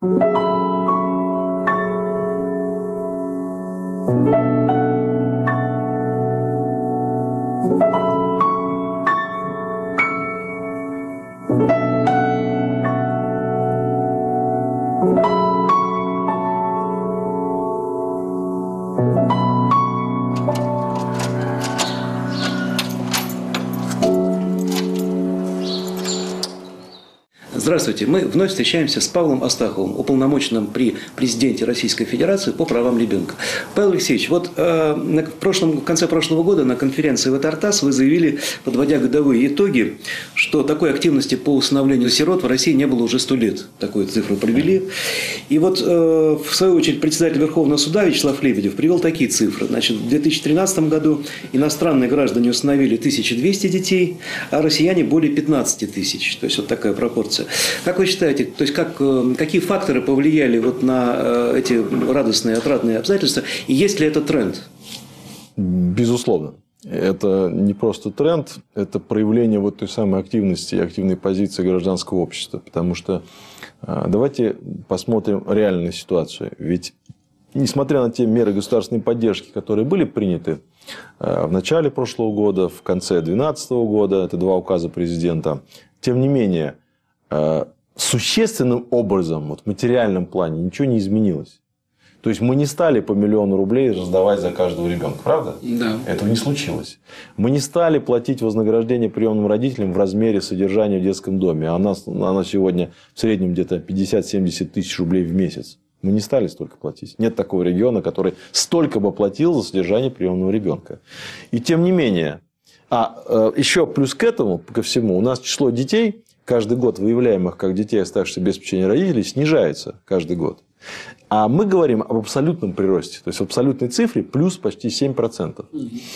Здравствуйте. Мы вновь встречаемся с Павлом Астаховым, уполномоченным при президенте Российской Федерации по правам ребенка. Павел Алексеевич, вот в конце прошлого года на конференции в ТАРТАСС вы заявили, подводя годовые итоги, что такой активности по усыновлению сирот в России не было уже 100 лет. Такую цифру провели. И вот, в свою очередь, председатель Верховного суда Вячеслав Лебедев привел такие цифры. Значит, в 2013 году иностранные граждане усыновили 1200 детей, а россияне более 15 тысяч. То есть, вот такая пропорция. Как вы считаете, то есть какие факторы повлияли вот на эти радостные, отрадные обстоятельства? И есть ли это тренд? Безусловно. Это не просто тренд, это проявление вот той самой активности и активной позиции гражданского общества. Потому что давайте посмотрим реальную ситуацию. Ведь несмотря на те меры государственной поддержки, которые были приняты в начале прошлого года, в конце 2012 года, это 2 указа президента, тем не менее, существенным образом, вот в материальном плане, ничего не изменилось. То есть, мы не стали по 1 000 000 рублей раздавать за каждого ребенка, правда? Да. Этого не случилось. Мы не стали платить вознаграждение приемным родителям в размере содержания в детском доме. Она сегодня в среднем где-то 50-70 тысяч рублей в месяц. Мы не стали столько платить. Нет такого региона, который столько бы платил за содержание приемного ребенка. И тем не менее, еще плюс к этому, ко всему, у нас число детей, каждый год выявляемых как детей, оставшихся без попечения родителей, снижается каждый год. А мы говорим об абсолютном приросте. То есть, в абсолютной цифре плюс почти 7%.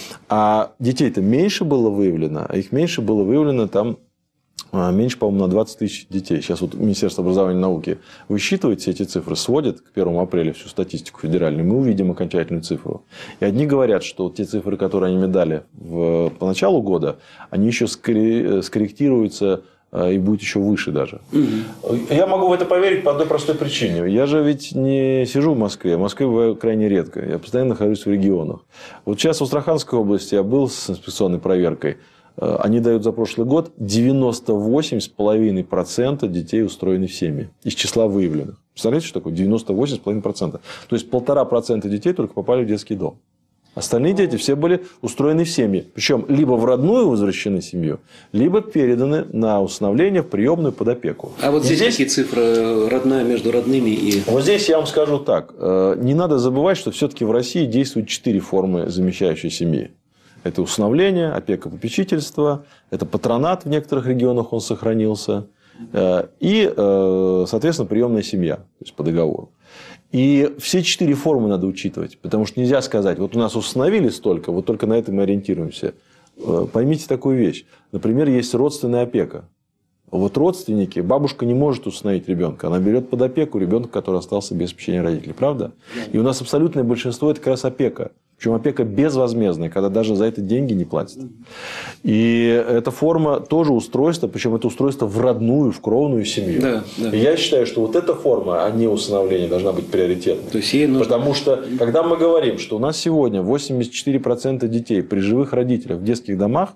А детей-то меньше было выявлено. А их меньше было выявлено там меньше, по-моему, на 20 тысяч детей. Сейчас вот Министерство образования и науки высчитывает все эти цифры, сводит к 1 апреля всю статистику федеральную. Мы увидим окончательную цифру. И одни говорят, что вот те цифры, которые они мне дали по началу года, они еще скорректируются и будет еще выше даже. Я могу в это поверить по одной простой причине. Я же ведь не сижу в Москве. В Москве бываю крайне редко. Я постоянно нахожусь в регионах. Вот сейчас в Астраханской области я был с инспекционной проверкой. Они дают за прошлый год 98,5% детей устроены в семьи. Из числа выявленных. Представляете, что такое? 98,5%. То есть 1,5% детей только попали в детский дом. Остальные дети все были устроены в семьи. Причем либо в родную возвращены в семью, либо переданы на усыновление в приемную под опеку. А вот здесь какие цифры родная между родными и... Вот здесь я вам скажу так. Не надо забывать, что все-таки в России действуют 4 формы замещающей семьи. Это усыновление, опека, попечительство, это патронат, в некоторых регионах он сохранился, и, соответственно, приемная семья, то есть по договору. И все 4 формы надо учитывать, потому что нельзя сказать, вот у нас усыновили столько, вот только на это мы ориентируемся. Поймите такую вещь. Например, есть родственная опека. Вот родственники, бабушка не может усыновить ребенка, она берет под опеку ребенка, который остался без попечения родителей, правда? И у нас абсолютное большинство это как раз опека. Причем опека безвозмездная, когда даже за это деньги не платят. И эта форма тоже устройство, причем это устройство в родную, в кровную семью. Да, да. И я считаю, что вот эта форма, а не усыновление, должна быть приоритетной. То есть ей нужно... Потому что, когда мы говорим, что у нас сегодня 84% детей при живых родителях в детских домах,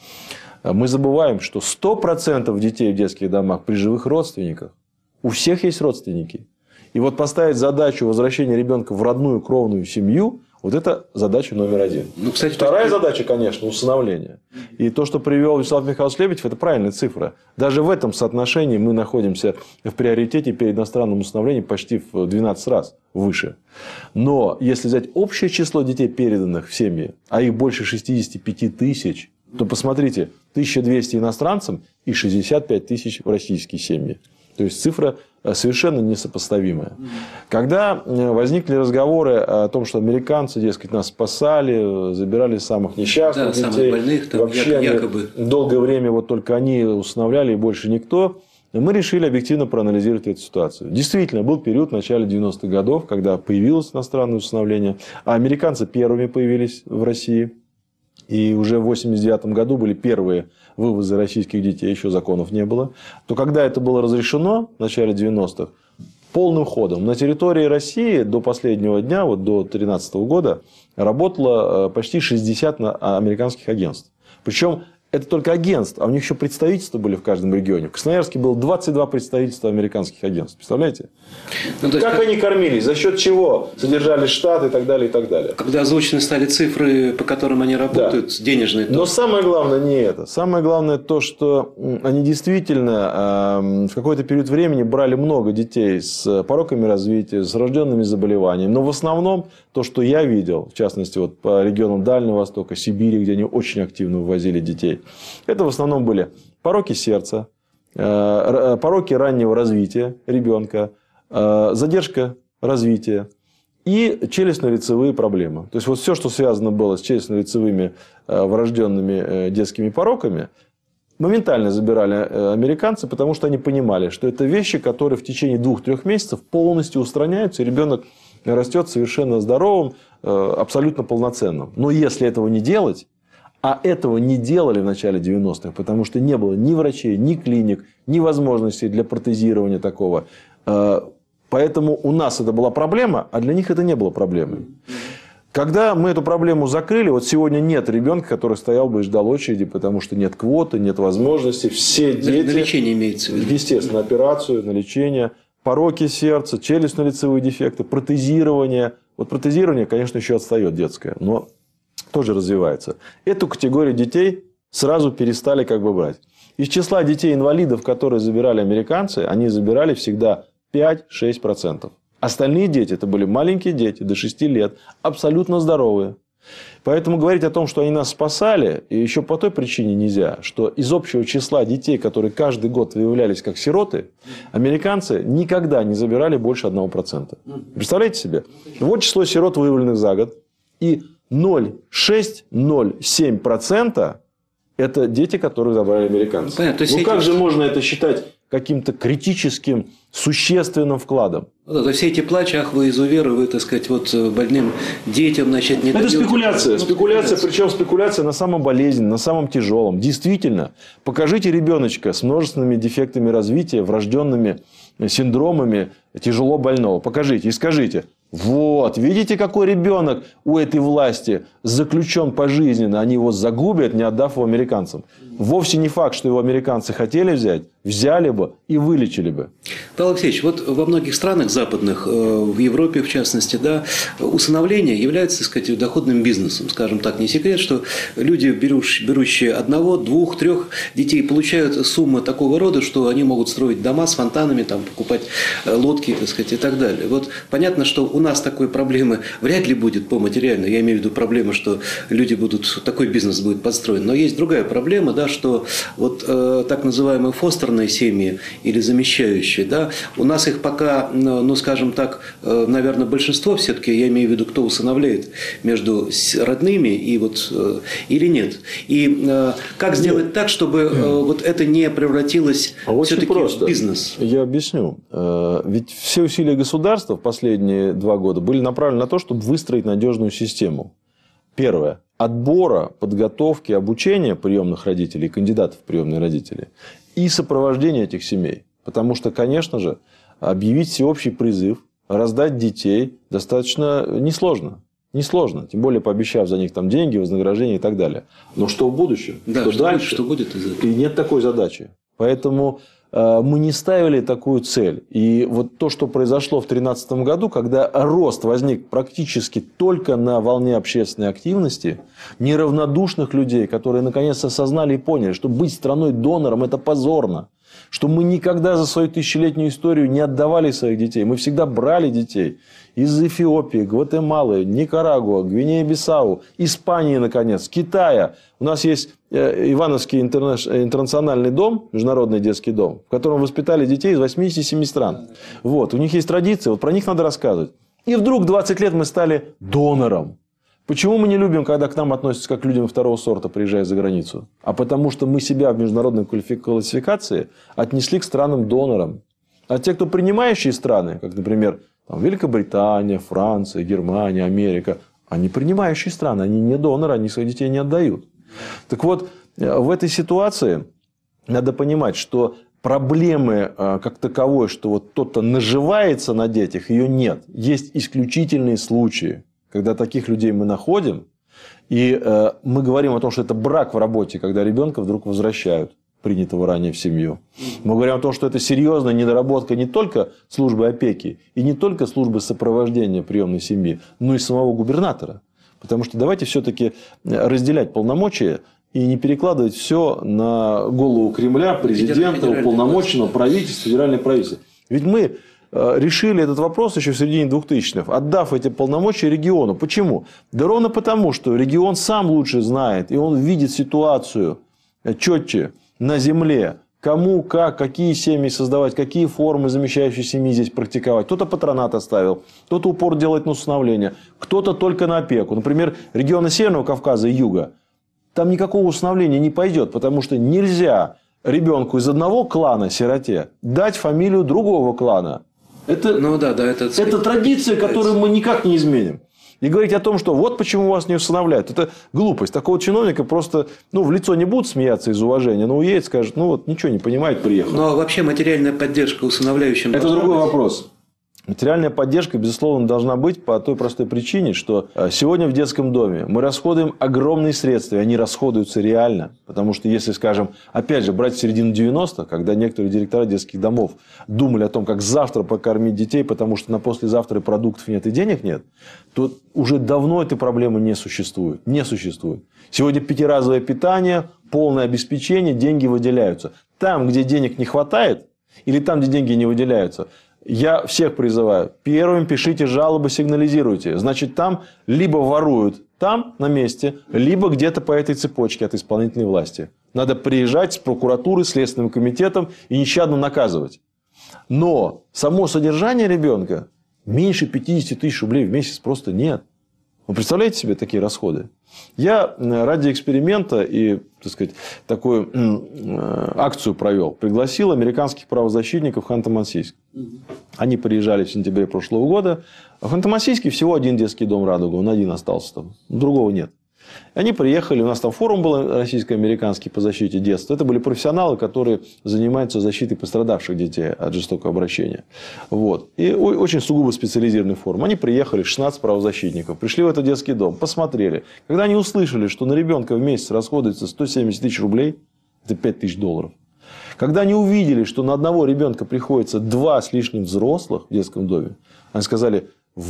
мы забываем, что 100% детей в детских домах при живых родственниках. У всех есть родственники. И вот поставить задачу возвращения ребенка в родную кровную семью, вот это задача номер 1. Ну, кстати, вторая задача, конечно, усыновление. И то, что привел Вячеслав Михайлович Лебедев, это правильная цифра. Даже в этом соотношении мы находимся в приоритете перед иностранным усыновлением почти в 12 раз выше. Но если взять общее число детей, переданных в семьи, а их больше 65 тысяч, то посмотрите, 1200 иностранцам и 65 тысяч в российские семьи. То есть цифра совершенно несопоставимая. Когда возникли разговоры о том, что американцы, дескать, нас спасали, забирали самых несчастных детей, самых больных, там, вообще якобы долгое время вот только они усыновляли и больше никто, мы решили объективно проанализировать эту ситуацию. Действительно, был период в начале 90-х годов, когда появилось иностранное усыновление, а американцы первыми появились в России. И уже в 1989 году были первые вывозы российских детей, еще законов не было. То когда это было разрешено в начале 90-х, полным ходом. На территории России до последнего дня, вот до 2013 года, работало почти 60 американских агентств. Причем это только агентств, а у них еще представительства были в каждом регионе. В Красноярске было 22 представительства американских агентств. Представляете? Ну, как они кормились? За счет чего содержали штат и так далее, и так далее. Когда озвучены стали цифры, по которым они работают, да. Денежные. Но самое главное не это. Самое главное то, что они действительно в какой-то период времени брали много детей с пороками развития, с врожденными заболеваниями. Но в основном то, что я видел, в частности вот по регионам Дальнего Востока, Сибири, где они очень активно вывозили детей, это в основном были пороки сердца, пороки раннего развития ребенка, задержка развития и челюстно-лицевые проблемы. То есть, вот все, что связано было с челюстно-лицевыми врожденными детскими пороками, моментально забирали американцы, потому что они понимали, что это вещи, которые в течение 2-3 месяцев полностью устраняются, и ребенок растет совершенно здоровым, абсолютно полноценным. Но если этого не делать, а этого не делали в начале 90-х, потому что не было ни врачей, ни клиник, ни возможностей для протезирования такого. Поэтому у нас это была проблема, а для них это не было проблемой. Когда мы эту проблему закрыли, вот сегодня нет ребенка, который стоял бы и ждал очереди, потому что нет квоты, нет возможности. Все дети... На лечение имеется в виду. Естественно, на операцию, на лечение. Пороки сердца, челюстно-лицевые дефекты, протезирование. Вот протезирование, конечно, еще отстает детское, но тоже развивается. Эту категорию детей сразу перестали как бы брать. Из числа детей-инвалидов, которые забирали американцы, они забирали всегда 5-6%. Остальные дети, это были маленькие дети до 6 лет, абсолютно здоровые. Поэтому говорить о том, что они нас спасали, и еще по той причине нельзя, что из общего числа детей, которые каждый год выявлялись как сироты, американцы никогда не забирали больше 1%. Представляете себе? Вот число сирот, выявленных за год, и 0,6-0,7% это дети, которые забрали американцы. Понятно, ну как же можно это считать каким-то критическим, существенным вкладом? Да, то все эти плачи, ах вы изуверы, вы, так сказать, вот больным детям, значит, не это спекуляция. Спекуляция, причем спекуляция на самом болезненном, на самом тяжелом. Действительно, покажите ребеночка с множественными дефектами развития, врожденными синдромами тяжело больного. Покажите и скажите: вот, видите, какой ребенок у этой власти заключен пожизненно, они его загубят, не отдав его американцам. Вовсе не факт, что его американцы хотели взять, взяли бы и вылечили бы. Павел Алексеевич, вот во многих странах западных, в Европе в частности, да, усыновление является, так сказать, доходным бизнесом. Скажем так, не секрет, что люди, берущие 1, 2, 3 детей, получают суммы такого рода, что они могут строить дома с фонтанами, там, покупать лодки, так сказать, и так далее. Вот понятно, что у нас такой проблемы вряд ли будет по материальной. Я имею в виду проблему, что люди будут, такой бизнес будет подстроен. Но есть другая проблема, да, что вот так называемые фостерные семьи или замещающие, да, у нас их пока, ну, скажем так, наверное, большинство все-таки, я имею в виду, кто усыновляет между родными и вот, или нет. И как сделать так, чтобы вот это не превратилось все-таки в бизнес? Я объясню. Ведь все усилия государства в последние 2 года были направлены на то, чтобы выстроить надежную систему. Первое. Отбора, подготовки, обучения приемных родителей, кандидатов в приемные родители и сопровождения этих семей. Потому что, конечно же, объявить всеобщий призыв, раздать детей достаточно несложно. Несложно. Тем более, пообещав за них там деньги, вознаграждение и так далее. Но что в будущем? Да, что дальше? Что будет из этого? И нет такой задачи. Поэтому мы не ставили такую цель. И вот то, что произошло в 2013 году, когда рост возник практически только на волне общественной активности, неравнодушных людей, которые наконец осознали и поняли, что быть страной-донором – это позорно. Что мы никогда за свою тысячелетнюю историю не отдавали своих детей. Мы всегда брали детей из Эфиопии, Гватемалы, Никарагуа, Гвинея-Бисау, Испании, наконец, Китая. У нас есть Ивановский интернациональный дом, международный детский дом, в котором воспитали детей из 87 стран. Вот. У них есть традиции, вот про них надо рассказывать. И вдруг 20 лет мы стали донором. Почему мы не любим, когда к нам относятся как к людям второго сорта, приезжая за границу? А потому что мы себя в международной классификации отнесли к странам-донорам. А те, кто принимающие страны, как, например, там, Великобритания, Франция, Германия, Америка, они принимающие страны, они не доноры, они своих детей не отдают. Так вот, в этой ситуации надо понимать, что проблемы как таковой, что вот кто-то наживается на детях, ее нет. Есть исключительные случаи, когда таких людей мы находим, и мы говорим о том, что это брак в работе, когда ребенка вдруг возвращают, принятого ранее в семью. Мы говорим о том, что это серьезная недоработка не только службы опеки и не только службы сопровождения приемной семьи, но и самого губернатора. Потому что давайте все-таки разделять полномочия и не перекладывать все на голову Кремля, президента, уполномоченного, правительства, федеральное правительство. Ведь мы решили этот вопрос еще в середине 2000-х, отдав эти полномочия региону. Почему? Да ровно потому, что регион сам лучше знает, и он видит ситуацию четче на земле. Кому, как, какие семьи создавать, какие формы замещающей семьи здесь практиковать. Кто-то патронат оставил, кто-то упор делает на усыновление, кто-то только на опеку. Например, регионы Северного Кавказа и Юга. Там никакого усыновления не пойдет, потому что нельзя ребенку из одного клана, сироте, дать фамилию другого клана. Это традиция, которую мы никак не изменим. И говорить о том, что вот почему вас не усыновляют, это глупость. Такого чиновника просто в лицо не будут смеяться из уважения, но уедет, скажет, ничего не понимает, приехал. Ну, а вообще материальная поддержка усыновляющим... Это другой вопрос. Материальная поддержка, безусловно, должна быть по той простой причине, что сегодня в детском доме мы расходуем огромные средства, и они расходуются реально. Потому что, если, скажем, опять же, брать середину 90-х, когда некоторые директора детских домов думали о том, как завтра покормить детей, потому что на послезавтра продуктов нет и денег нет, то уже давно этой проблемы не существует. Не существует. Сегодня пятиразовое питание, полное обеспечение, деньги выделяются. Там, где денег не хватает, или там, где деньги не выделяются, я всех призываю, первым пишите жалобы, сигнализируйте. Значит, там либо воруют там, на месте, либо где-то по этой цепочке от исполнительной власти. Надо приезжать с прокуратурой, Следственным комитетом и нещадно наказывать. Но само содержание ребенка меньше 50 тысяч рублей в месяц просто нет. Вы представляете себе такие расходы? Я ради эксперимента и, так сказать, такую акцию провел. Пригласил американских правозащитников в Ханты-Мансийск. Они приезжали в сентябре прошлого года. В Ханты-Мансийске всего один детский дом «Радуга». Он один остался там. Другого нет. Они приехали, у нас там форум был российско-американский по защите детства. Это были профессионалы, которые занимаются защитой пострадавших детей от жестокого обращения. Вот. И очень сугубо специализированный форум. Они приехали, 16 правозащитников, пришли в этот детский дом, посмотрели. Когда они услышали, что на ребенка в месяц расходуется 170 тысяч рублей, это 5 тысяч долларов. Когда они увидели, что на одного ребенка приходится 2 с лишним взрослых в детском доме, они сказали: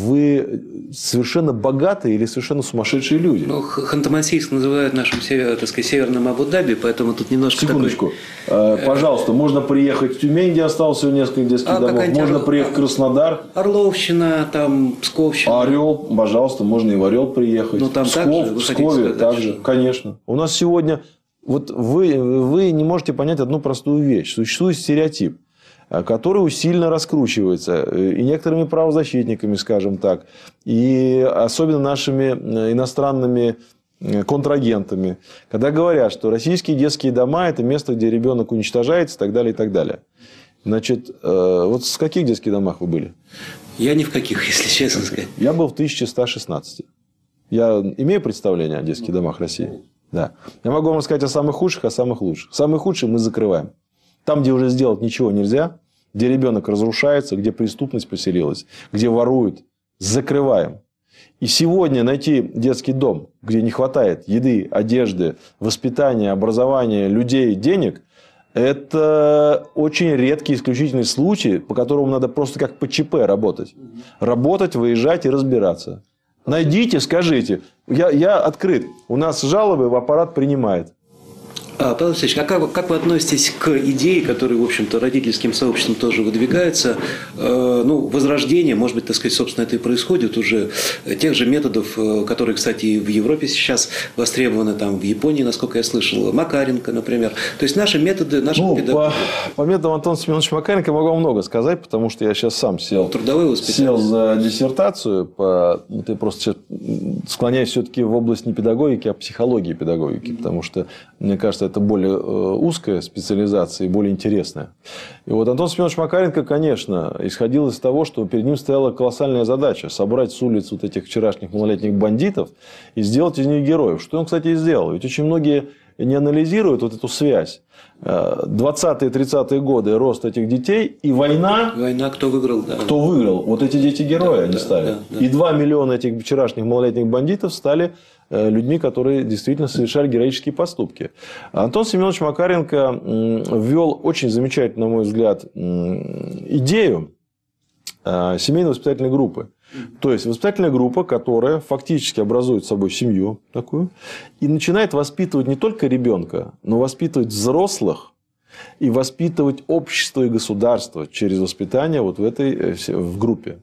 вы совершенно богатые или совершенно сумасшедшие люди. Ну, Ханты-Мансийск называют нашим, так сказать, северным Абу-Даби, поэтому тут немножко... Секундочку. Пожалуйста, можно приехать в Тюмень, где осталось всего несколько детских домов. Можно приехать в Краснодар. Орловщина, там, Псковщина. Орел, пожалуйста, можно и в Орел приехать. Ну, там Псков, в Пскове также, конечно. У нас сегодня... Вот вы не можете понять одну простую вещь. Существует стереотип, который усиленно раскручивается и некоторыми правозащитниками, скажем так, и особенно нашими иностранными контрагентами, когда говорят, что российские детские дома – это место, где ребенок уничтожается, и так далее, и так далее. Значит, вот в каких детских домах вы были? Я ни в каких, если честно сказать. Я был в 1116. Я имею представление о детских домах России? Да. Я могу вам рассказать о самых худших, о самых лучших. Самые худшие мы закрываем. Там, где уже сделать ничего нельзя, где ребенок разрушается, где преступность поселилась, где воруют, закрываем. И сегодня найти детский дом, где не хватает еды, одежды, воспитания, образования, людей, денег, это очень редкий исключительный случай, по которому надо просто как по ЧП работать. Работать, выезжать и разбираться. Найдите, скажите. Я открыт. У нас жалобы в аппарат принимает. Павел Алексеевич, как вы относитесь к идее, которая, в общем-то, родительским сообществом тоже выдвигается, возрождение, может быть, так сказать, собственно, это и происходит уже, тех же методов, которые, кстати, в Европе сейчас востребованы, там, в Японии, насколько я слышал, Макаренко, например. То есть, наши методы, по методам Антона Семеновича Макаренко могу вам много сказать, потому что я сейчас сам сел за диссертацию. Я просто сейчас склоняюсь все-таки в область не педагогики, а психологии педагогики, потому что, мне кажется, это более узкая специализация и более интересная. И вот Антон Семенович Макаренко, конечно, исходил из того, что перед ним стояла колоссальная задача собрать с улиц вот этих вчерашних малолетних бандитов и сделать из них героев. Что он, кстати, и сделал. Ведь очень многие не анализируют вот эту связь. 20-е, 30-е годы рост этих детей и война. Война, кто выиграл, да. Кто выиграл? Вот эти дети-герои, они стали. Да. И 2 миллиона этих вчерашних малолетних бандитов стали людьми, которые действительно совершали героические поступки. Антон Семенович Макаренко ввел очень замечательную, на мой взгляд, идею семейной воспитательной группы. То есть воспитательная группа, которая фактически образует собой семью такую и начинает воспитывать не только ребенка, но воспитывать взрослых и воспитывать общество и государство через воспитание вот в группе.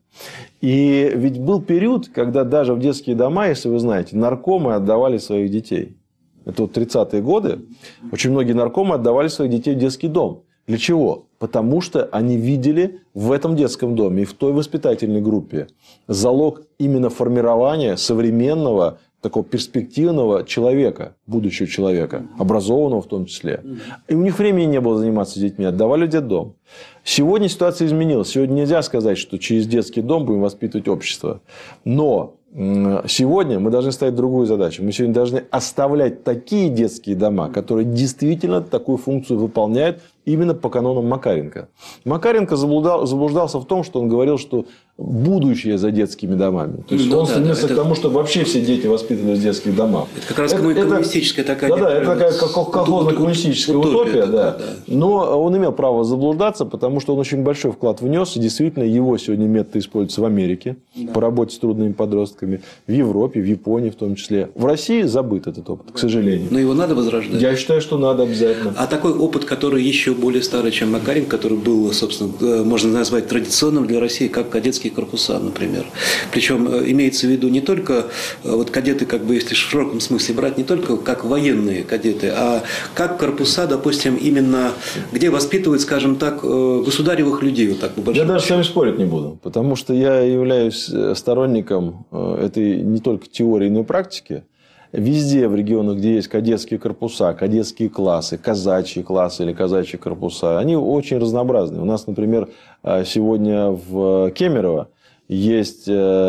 И ведь был период, когда даже в детские дома, если вы знаете, наркомы отдавали своих детей. Это вот 30-е годы. Очень многие наркомы отдавали своих детей в детский дом. Для чего? Потому что они видели в этом детском доме и в той воспитательной группе залог именно формирования современного, такого перспективного человека, будущего человека, образованного в том числе. И у них времени не было заниматься детьми, отдавали в детдом. Сегодня ситуация изменилась. Сегодня нельзя сказать, что через детский дом будем воспитывать общество. Но сегодня мы должны ставить другую задачу. Мы сегодня должны оставлять такие детские дома, которые действительно такую функцию выполняют именно по канонам Макаренко. Макаренко заблуждался в том, что он говорил, что будущее за детскими домами. То есть он стремился к тому, чтобы вообще все дети воспитывались в детских домах. Это как раз коммунистическая такая... Да, это такая колхозно-коммунистическая утопия. Да. Но он имел право заблуждаться, потому что он очень большой вклад внес. И действительно, его сегодня методы используются в Америке по работе с трудными подростками, в Европе, в Японии в том числе. В России забыт этот опыт, к сожалению. Но его надо возрождать? Я считаю, что надо обязательно. А такой опыт, который еще более старый, чем Макаренко, который был, собственно, можно назвать традиционным для России, как кадетские корпуса, например. Причем имеется в виду не только вот кадеты, как бы, если в широком смысле брать, не только как военные кадеты, а как корпуса, допустим, именно где воспитывают, скажем так, государевых людей. Вот так, я даже с вами спорить не буду, потому что я являюсь сторонником этой не только теории, но и практики. Везде в регионах, где есть кадетские корпуса, кадетские классы, казачьи классы или казачьи корпуса, они очень разнообразны. У нас, например, сегодня в Кемерово есть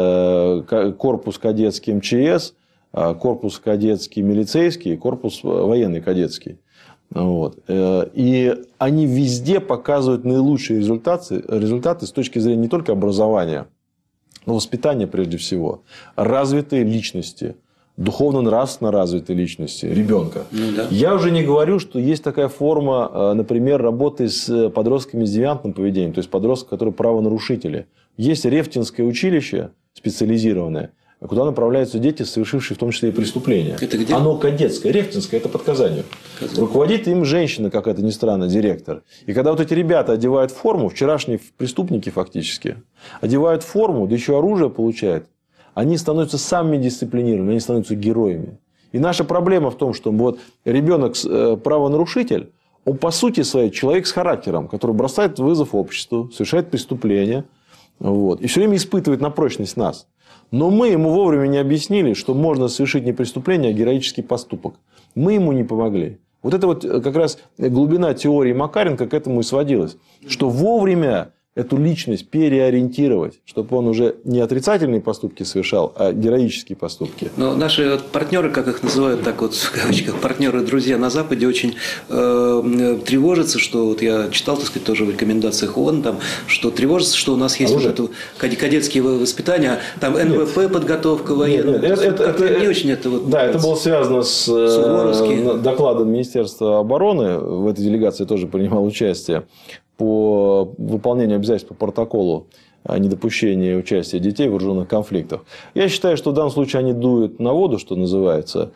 корпус кадетский МЧС, корпус кадетский милицейский, корпус военный кадетский. Вот. И они везде показывают наилучшие результаты с точки зрения не только образования, но воспитания прежде всего, развитые личности. Духовно-нравственно развитой личности ребенка. Да. Я уже не говорю, что есть такая форма, например, работы с подростками с девиантным поведением, то есть подростки, которые правонарушители. Есть Рефтинское училище специализированное, куда направляются дети, совершившие в том числе и преступления. Это где? Оно кадетское, Рефтинское, это под Казанью. Руководит им женщина, как это ни странно, директор. И когда вот эти ребята одевают форму, вчерашние преступники фактически, одевают форму, да еще оружие получают, они становятся самыми дисциплинированными, они становятся героями. И наша проблема в том, что вот ребенок правонарушитель, он по сути своей человек с характером, который бросает вызов обществу, совершает преступления, вот, и все время испытывает на прочность нас. Но мы ему вовремя не объяснили, что можно совершить не преступление, а героический поступок. Мы ему не помогли. Вот это вот как раз глубина теории Макаренко к этому и сводилась. Что вовремя эту личность переориентировать, чтобы он уже не отрицательные поступки совершал, а героические поступки. Но наши партнеры, как их называют, так вот в кавычках, партнеры, друзья на Западе очень тревожатся, что вот я читал, так сказать, тоже в рекомендациях ООН, там, что тревожатся, что у нас есть вот это кадетские воспитания, там НВП подготовка военная. Это не очень это вот. Да, это было связано с докладом Министерства обороны. В этой делегации тоже принимал участие. По выполнению обязательств по протоколу о недопущении участия детей в вооруженных конфликтах. Я считаю, что в данном случае они дуют на воду, что называется.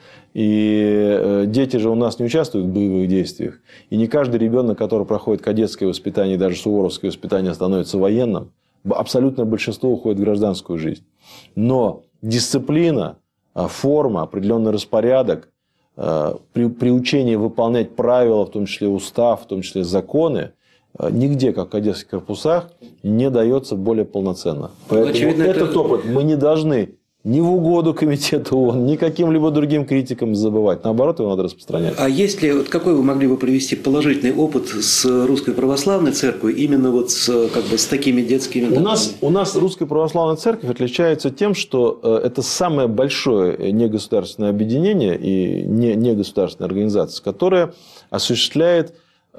И дети же у нас не участвуют в боевых действиях. И не каждый ребенок, который проходит кадетское воспитание, даже суворовское воспитание, становится военным. Абсолютное большинство уходит в гражданскую жизнь. Но дисциплина, форма, определенный распорядок, приучение выполнять правила, в том числе устав, в том числе законы, нигде, как в кадетских корпусах, не дается более полноценно. Поэтому очевидно, этот опыт мы не должны ни в угоду комитету ООН, ни каким-либо другим критикам забывать. Наоборот, его надо распространять. А есть ли, вот какой вы могли бы привести положительный опыт с Русской Православной Церковью, именно вот с такими детскими... У нас Русская Православная Церковь отличается тем, что это самое большое негосударственное объединение и негосударственная организация, которая осуществляет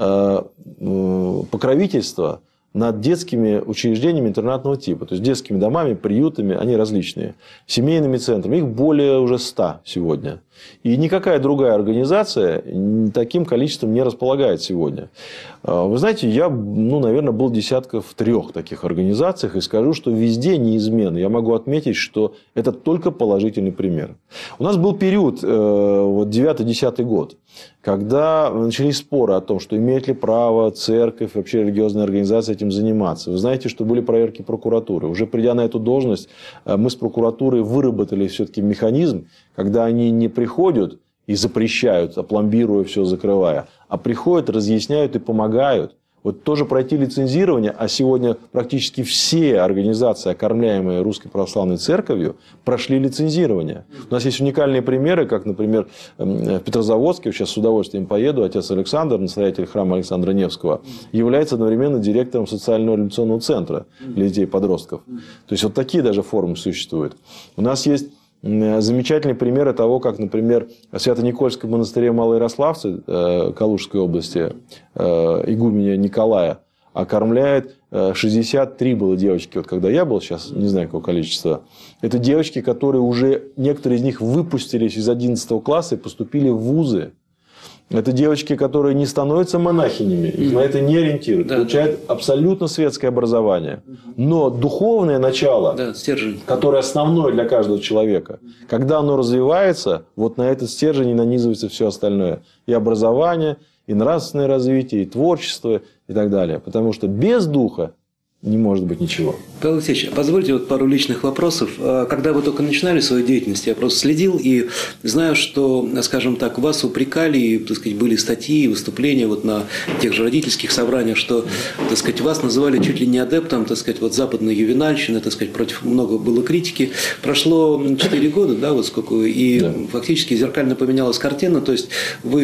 покровительство над детскими учреждениями интернатного типа. То есть, детскими домами, приютами, они различные. Семейными центрами. Их более уже 100 сегодня. И никакая другая организация таким количеством не располагает сегодня. Вы знаете, я, наверное, был десятков 3 таких организациях. И скажу, что везде неизменно. Я могу отметить, что это только положительный пример. У нас был период, 9-10 год, когда начались споры о том, что имеет ли право церковь, вообще религиозная организация этим заниматься. Вы знаете, что были проверки прокуратуры. Уже придя на эту должность, мы с прокуратурой выработали все-таки механизм, когда они не приходят и запрещают, опломбируя все, закрывая, а приходят, разъясняют и помогают. Вот тоже пройти лицензирование, а сегодня практически все организации, окормляемые Русской Православной Церковью, прошли лицензирование. У нас есть уникальные примеры, как, например, в Петрозаводске, сейчас с удовольствием поеду, отец Александр, настоятель храма Александра Невского, является одновременно директором социального революционного центра для детей и подростков. То есть, вот такие даже формы существуют. У нас есть замечательные примеры того, как, например, в Свято-Никольском монастыре Малоярославце Калужской области игуменя Николая окормляет 63 было девочки. Вот когда я был, сейчас не знаю какое количество. Это девочки, которые уже, некоторые из них выпустились из 11 класса и поступили в вузы. Это девочки, которые не становятся монахинями, их на это не ориентируют, получают абсолютно светское образование. Но духовное начало, стержень, которое основное для каждого человека, когда оно развивается, вот на этот стержень и нанизывается все остальное. И образование, и нравственное развитие, и творчество, и так далее. Потому что без духа не может быть ничего. Павел Алексеевич, позвольте пару личных вопросов. Когда вы только начинали свою деятельность, я просто следил и знаю, что, скажем так, вас упрекали, и, так сказать, были статьи, выступления на тех же родительских собраниях, что, так сказать, вас называли чуть ли не адептом, так сказать, западной ювенальщины, так сказать, против много было критики. Прошло 4 года, фактически зеркально поменялась картина, то есть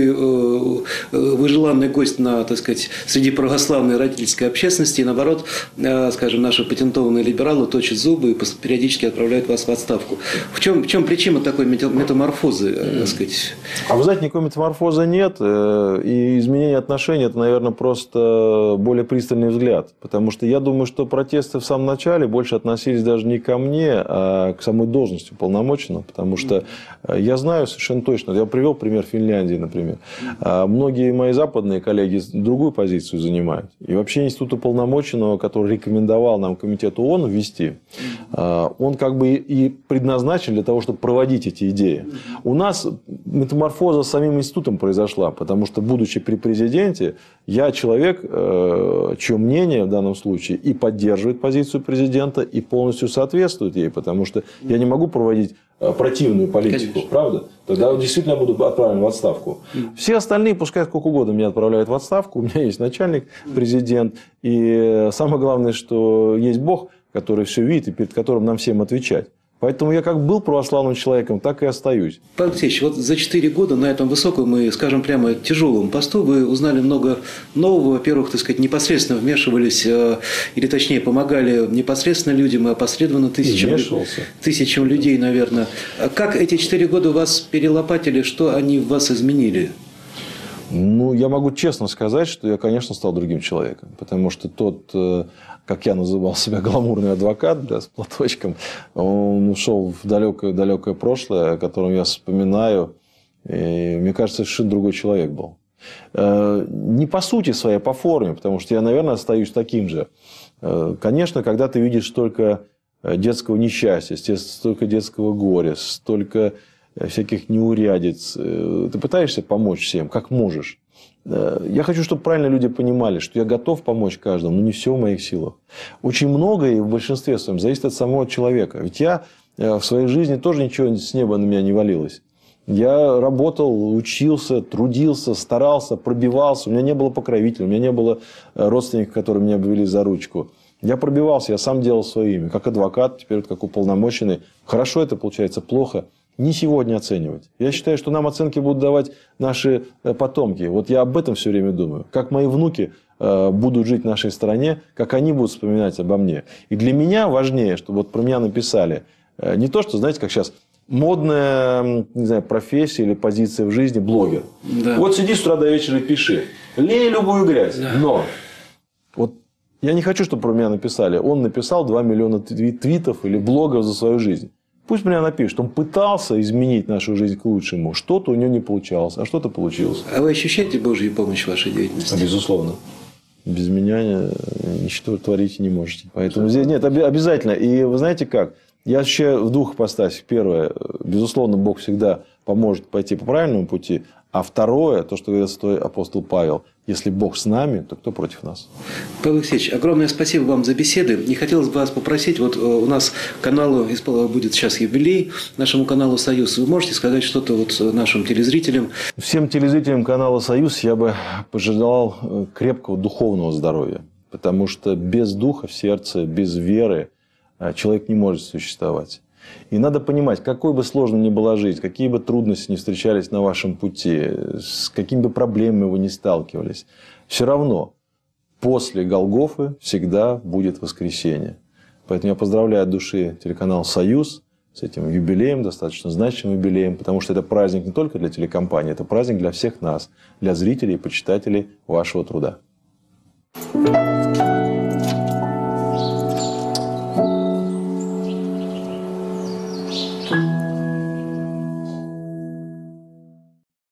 вы желанный гость так сказать, среди православной родительской общественности, и наоборот, скажем, наши патентованные либералы точат зубы и периодически отправляют вас в отставку. В чем причина такой метаморфозы, так сказать? А вы знаете, никакой метаморфозы нет. И изменение отношений – это, наверное, просто более пристальный взгляд. Потому что я думаю, что протесты в самом начале больше относились даже не ко мне, а к самой должности уполномоченного. Потому что я знаю совершенно точно, я привел пример Финляндии, например. Многие мои западные коллеги другую позицию занимают. И вообще институт уполномоченного, который рекомендовал нам комитет ООН ввести, он как бы и предназначен для того, чтобы проводить эти идеи. У нас метаморфоза с самим институтом произошла, потому что, будучи при президенте, я человек, чье мнение в данном случае и поддерживает позицию президента, и полностью соответствует ей, потому что я не могу проводить противную политику, конечно, правда? Тогда действительно я буду отправлен в отставку. Все остальные, пускай сколько угодно меня отправляют в отставку, у меня есть начальник, президент, и самое главное, что есть Бог, который все видит и перед которым нам всем отвечать. Поэтому я как был православным человеком, так и остаюсь. Павел Алексеевич, за 4 года на этом высоком и, скажем прямо, тяжелом посту вы узнали много нового. Во-первых, так сказать, непосредственно вмешивались, или точнее помогали непосредственно людям, и опосредованно тысячам людей, наверное. Как эти 4 года вас перелопатили, что они в вас изменили? Я могу честно сказать, что я, конечно, стал другим человеком. Потому что тот, как я называл себя, гламурный адвокат, с платочком, он ушел в далекое прошлое, о котором я вспоминаю. И, мне кажется, совершенно другой человек был. Не по сути своей, а по форме. Потому что я, наверное, остаюсь таким же. Конечно, когда ты видишь столько детского несчастья, столько детского горя, столько всяких неурядиц. Ты пытаешься помочь всем, как можешь. Я хочу, чтобы правильно люди понимали, что я готов помочь каждому, но не все в моих силах. Очень многое в большинстве своем зависит от самого человека. Ведь я в своей жизни тоже ничего с неба на меня не валилось. Я работал, учился, трудился, старался, пробивался. У меня не было покровителя, у меня не было родственников, которые меня обвели за ручку. Я пробивался, я сам делал свое имя. Как адвокат, теперь вот как уполномоченный. Хорошо это получается, плохо. Не сегодня оценивать. Я считаю, что нам оценки будут давать наши потомки. Вот я об этом все время думаю. Как мои внуки будут жить в нашей стране, как они будут вспоминать обо мне. И для меня важнее, чтобы вот про меня написали. Не то, что, знаете, как сейчас модная, не знаю, профессия или позиция в жизни блогер. Да. Вот сиди с утра до вечера и пиши. Лей любую грязь. Да. Но вот я не хочу, чтобы про меня написали. Он написал 2 миллиона твитов или блогов за свою жизнь. Пусть меня напишет. Он пытался изменить нашу жизнь к лучшему. Что-то у него не получалось, а что-то получилось. А вы ощущаете Божью помощь в вашей деятельности? Безусловно. Без меня ничего творить не можете. Поэтому здесь нет, обязательно. И вы знаете как? Я ощущаю в двух ипостасях. Первое, безусловно, Бог всегда поможет пойти по правильному пути. А второе, то, что говорит святой апостол Павел, если Бог с нами, то кто против нас? Павел Алексеевич, огромное спасибо вам за беседы. И хотелось бы вас попросить, вот у нас каналу будет сейчас юбилей, нашему каналу «Союз». Вы можете сказать что-то вот нашим телезрителям? Всем телезрителям канала «Союз» я бы пожелал крепкого духовного здоровья. Потому что без духа в сердце, без веры человек не может существовать. И надо понимать, какой бы сложной ни была жизнь, какие бы трудности ни встречались на вашем пути, с какими бы проблемами вы ни сталкивались, все равно после Голгофы всегда будет воскресенье. Поэтому я поздравляю от души телеканал «Союз» с этим юбилеем, достаточно значимым юбилеем, потому что это праздник не только для телекомпании, это праздник для всех нас, для зрителей и почитателей вашего труда.